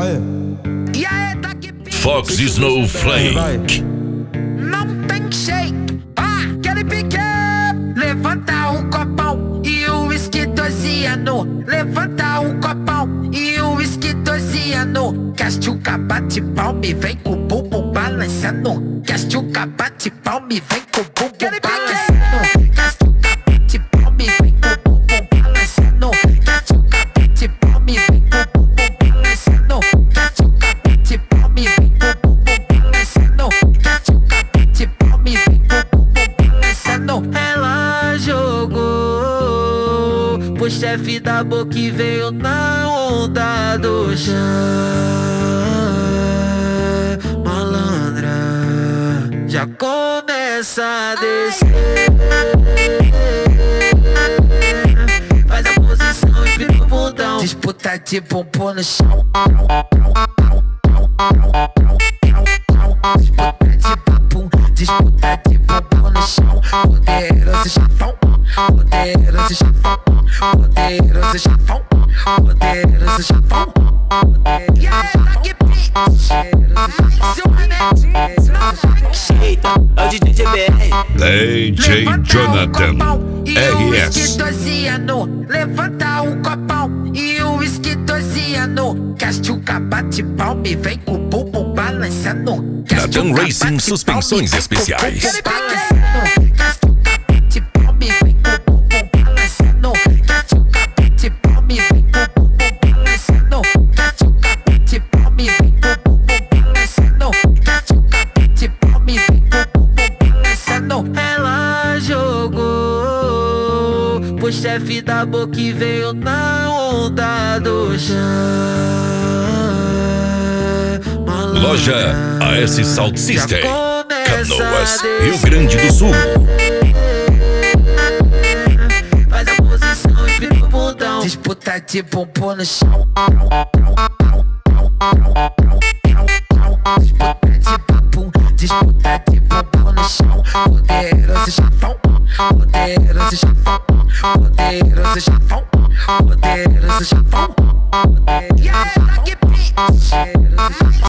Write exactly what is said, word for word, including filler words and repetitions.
E aí, tá que Fox Snowflake. não tem jeito. Ah, aquele pique. Levanta um copão e o whisky doziano. Levanta um copão e o whisky doziano. Castuca bate palma e vem com o bumbum balançando. Castuca bate palma e vem com o bumbum balançando. Castuca bate palma e vem com o bumbum balançando. Castuca bate palma e vem com o bumbum balançando. Castuca bate palma e vem com o bumbum balançando. Castuca bate palma e vem com o bumbum balançando. Ela jogou pro chefe da boca e veio na onda do chão. Malandra, já começa a descer. Faz a posição e fica o bundão. Disputa de bumbum no chão. Disputa de bumbum, disputa de bumbum no chão. Poderoso chafão, poderoso chafão, poderoso chafão, poderoso chafão. E aí, tá que é o D J G B R. D J Jonathan R S. Levanta um copão e o whisky doziano. Castuca bate palma e vem com o bumbum balançando. Natan Racing Suspensões Especiais. Castuca bate palma e vem com o bumbum balançando. Castuca bate palma e vem com o bumbum balançando. Castuca bate palma e vem com o bumbum balançando. Castuca bate palma e vem com o bumbum balançando. Ela jogou pro chefe da boca e veio na onda do chão. Loja A S Salt System, Canoas, Rio Grande do Sul. Faz a posição e fica o bundão. Disputa de bumbum no chão. Disputa de bumbum, disputa de bumbum no chão. Poderoso chafão, poderoso chafão, poderoso chafão, poderoso chafão. E aí, tá que